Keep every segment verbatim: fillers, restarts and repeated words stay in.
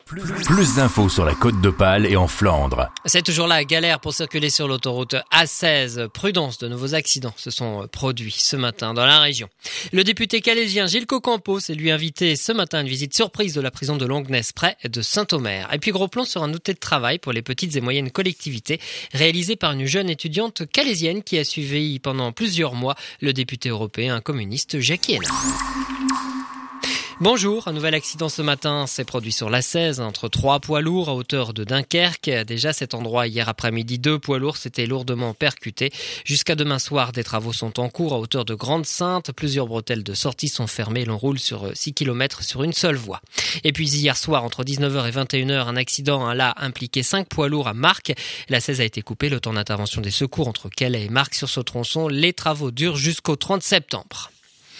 Plus, plus d'infos sur la Côte d'Opale et en Flandre. C'est toujours la galère pour circuler sur l'autoroute A seize. Prudence, de nouveaux accidents se sont produits ce matin dans la région. Le député calaisien Gilles Cocampos est lui invité ce matin à une visite surprise de la prison de Longnes près de Saint-Omer. Et puis gros plan sur un outil de travail pour les petites et moyennes collectivités réalisé par une jeune étudiante calaisienne qui a suivi pendant plusieurs mois le député européen communiste Jackie Hénin. Bonjour, un nouvel accident ce matin s'est produit sur l'A seize entre trois poids lourds à hauteur de Dunkerque. Déjà cet endroit hier après-midi, deux poids lourds s'étaient lourdement percutés. Jusqu'à demain soir, des travaux sont en cours à hauteur de Grande-Sainte. Plusieurs bretelles de sortie sont fermées. L'on roule sur six kilomètres sur une seule voie. Et puis hier soir, entre dix-neuf heures et vingt et une heures, un accident a là impliqué cinq poids lourds à Marques. L'A seize a été coupée. Le temps d'intervention des secours entre Calais et Marques sur ce tronçon. Les travaux durent jusqu'au trente septembre.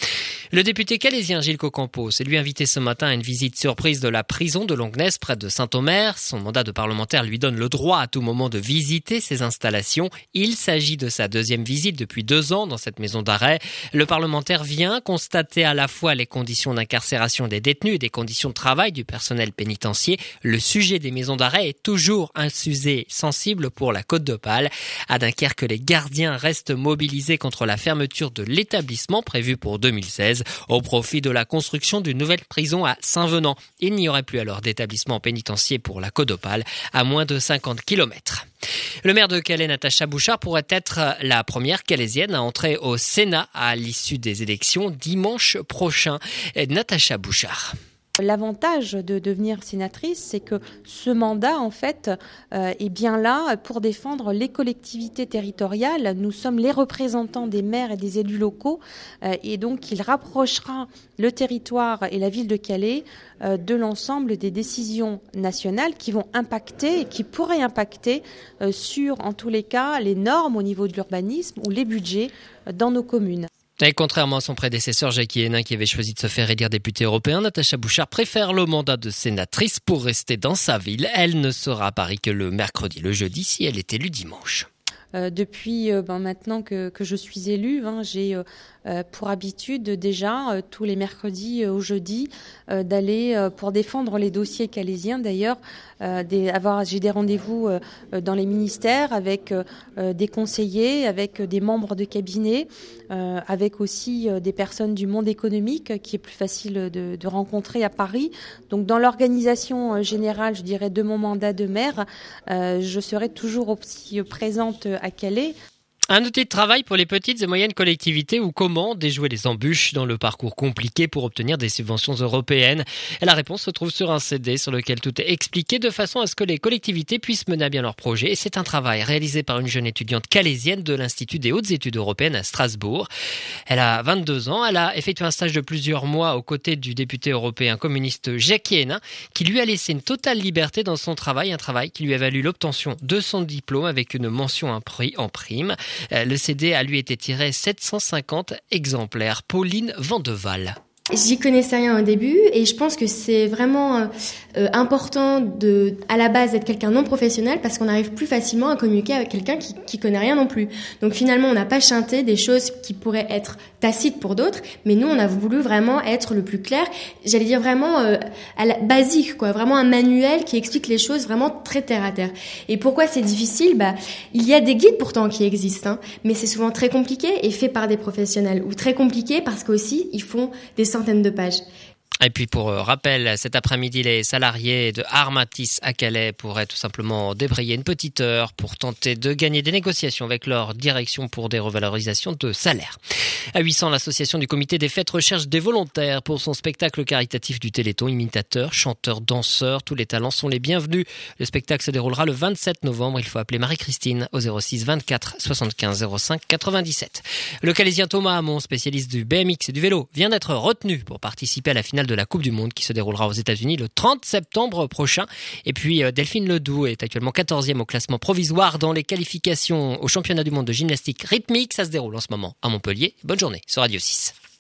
Le député calaisien Gilles Cocampos est lui invité ce matin à une visite surprise de la prison de Longnes près de Saint-Omer. Son mandat de parlementaire lui donne le droit à tout moment de visiter ces installations. Il s'agit de sa deuxième visite depuis deux ans dans cette maison d'arrêt. Le parlementaire vient constater à la fois les conditions d'incarcération des détenus et des conditions de travail du personnel pénitentiaire. Le sujet des maisons d'arrêt est toujours un sujet sensible pour la Côte d'Opale. À Dunkerque, les gardiens restent mobilisés contre la fermeture de l'établissement prévue pour deux mille seize. Au profit de la construction d'une nouvelle prison à Saint-Venant. Il n'y aurait plus alors d'établissement pénitentiaire pour la Côte d'Opale à moins de cinquante kilomètres. Le maire de Calais, Natacha Bouchard, pourrait être la première calaisienne à entrer au Sénat à l'issue des élections dimanche prochain. Natacha Bouchard. L'avantage de devenir sénatrice, c'est que ce mandat, en fait, euh, est bien là pour défendre les collectivités territoriales. Nous sommes les représentants des maires et des élus locaux, euh, et donc il rapprochera le territoire et la ville de Calais euh, de l'ensemble des décisions nationales qui vont impacter et qui pourraient impacter euh, sur, en tous les cas, les normes au niveau de l'urbanisme ou les budgets euh, dans nos communes. Et contrairement à son prédécesseur Jackie Hénin qui avait choisi de se faire élire député européen, Natacha Bouchard préfère le mandat de sénatrice pour rester dans sa ville. Elle ne sera à Paris que le mercredi, le jeudi, si elle est élue dimanche. Euh, depuis euh, ben, maintenant que, que je suis élue, hein, j'ai euh, pour habitude déjà euh, tous les mercredis euh, au jeudi euh, d'aller euh, pour défendre les dossiers calaisiens. D'ailleurs, euh, des, avoir, j'ai des rendez-vous euh, dans les ministères avec euh, des conseillers, avec des membres de cabinet, euh, avec aussi euh, des personnes du monde économique qui est plus facile de, de rencontrer à Paris. Donc dans l'organisation euh, générale, je dirais, de mon mandat de maire, euh, je serai toujours aussi présente à Calais. Un outil de travail pour les petites et moyennes collectivités ou comment déjouer les embûches dans le parcours compliqué pour obtenir des subventions européennes. Et la réponse se trouve sur un C D sur lequel tout est expliqué de façon à ce que les collectivités puissent mener à bien leurs projets. Et c'est un travail réalisé par une jeune étudiante calaisienne de l'Institut des hautes études européennes à Strasbourg. Elle a vingt-deux ans. Elle a effectué un stage de plusieurs mois aux côtés du député européen communiste Jackie Hénin qui lui a laissé une totale liberté dans son travail. Un travail qui lui a valu l'obtention de son diplôme avec une mention en prime. Le C D a lui été tiré sept cent cinquante exemplaires. Pauline Vandeval. J'y connaissais rien au début et je pense que c'est vraiment euh, important de, à la base, d'être quelqu'un non professionnel parce qu'on arrive plus facilement à communiquer avec quelqu'un qui, qui connaît rien non plus. Donc finalement, on n'a pas chanté des choses qui pourraient être tacites pour d'autres, mais nous, on a voulu vraiment être le plus clair. J'allais dire vraiment euh, à la, basique, quoi, vraiment un manuel qui explique les choses vraiment très terre à terre. Et pourquoi c'est difficile ? Bah, il y a des guides pourtant qui existent, hein, mais c'est souvent très compliqué et fait par des professionnels ou très compliqué parce qu'aussi ils font des centaines de pages. Et puis pour rappel, cet après-midi, les salariés de Armatis à Calais pourraient tout simplement débrayer une petite heure pour tenter de gagner des négociations avec leur direction pour des revalorisations de salaire. À huit cents, l'association du comité des fêtes recherche des volontaires pour son spectacle caritatif du Téléthon. Imitateurs, chanteurs, danseurs, tous les talents sont les bienvenus. Le spectacle se déroulera le vingt-sept novembre. Il faut appeler Marie-Christine au zéro six vingt-quatre soixante-quinze zéro cinq quatre-vingt-dix-sept. Le calaisien Thomas Hamon, spécialiste du B M X et du vélo, vient d'être retenu pour participer à la finale de la Coupe du Monde qui se déroulera aux États-Unis le trente septembre prochain. Et puis Delphine Ledoux est actuellement quatorzième au classement provisoire dans les qualifications au championnat du monde de gymnastique rythmique. Ça se déroule en ce moment à Montpellier. Bonne journée sur Radio six.